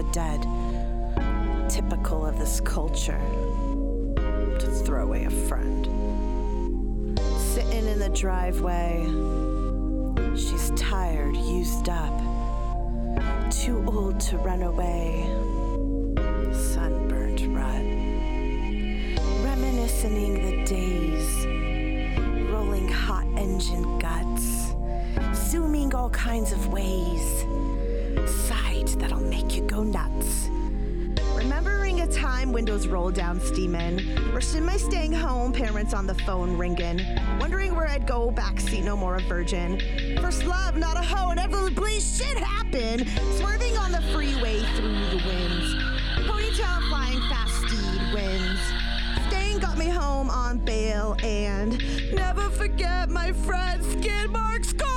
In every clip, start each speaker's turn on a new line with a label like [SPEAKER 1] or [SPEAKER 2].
[SPEAKER 1] dead. Typical of this culture, to throw away a friend. Sitting in the driveway, she's tired, used up, too old to run away, sunburned rut. Reminiscing the days, rolling hot engine guts, zooming all kinds of ways, sight that'll make you go nuts. Remembering a time windows roll down steamin', wishing my staying home parents on the phone ringing, wondering where I'd go backseat, no more a virgin. First love, not a hoe, inevitably shit happened. Swerving on the freeway through the winds, ponytail flying fast, steed wins. Staying got me home on bail, and never forget my friend's skid marks gone.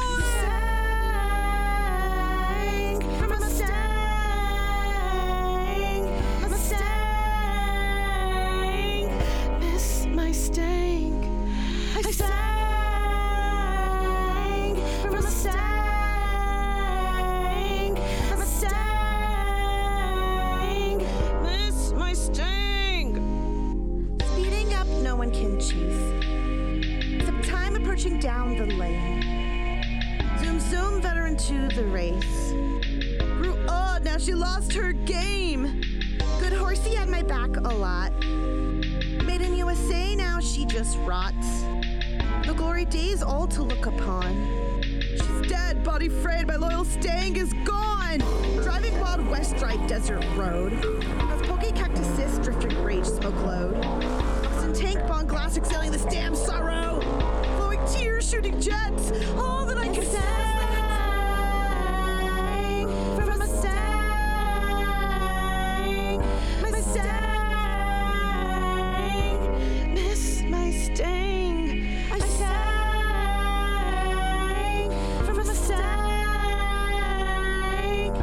[SPEAKER 1] Approaching down the lane, zoom zoom veteran to the race. Grew old, now she lost her game. Good horsey had my back a lot. Made in USA, now she just rots. The glory days all to look upon. She's dead, body frayed, my loyal staying is gone. Driving Wild West dry desert road, as pokey cactuses drifting rage smoke load. Oxen tank bond glass exhaling this damn sorrow. Tears shooting jets, all that I can say. From my stang, miss my sting. I sang from my stang,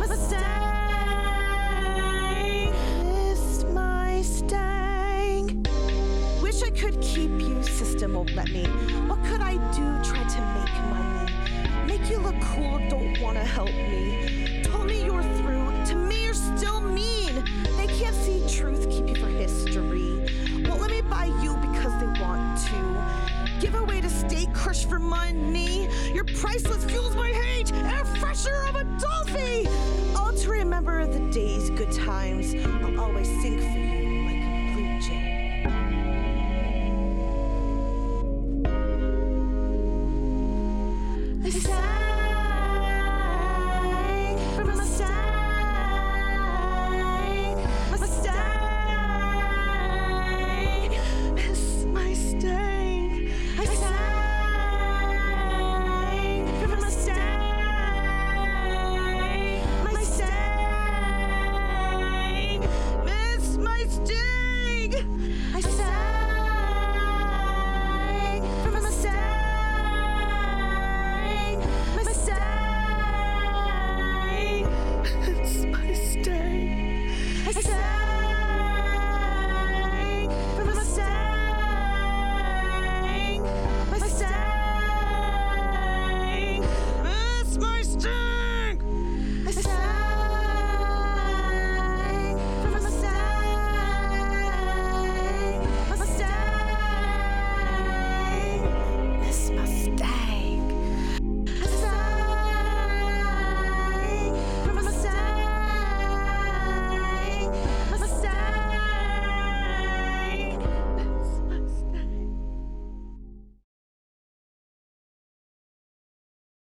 [SPEAKER 1] miss my stang. Wish I could keep you, system won't let me. What could I do? Try to make money, make you look cool, don't wanna help me. Told me you're through, to me you're still mean. They can't see truth, keep you for history. Won't let me buy you because they want to. Give away to state, crush for money. Your priceless fuels my hate, air freshener of a Dolphy. All to remember the days, good times. I'll always sing for you like a blue jay. I sang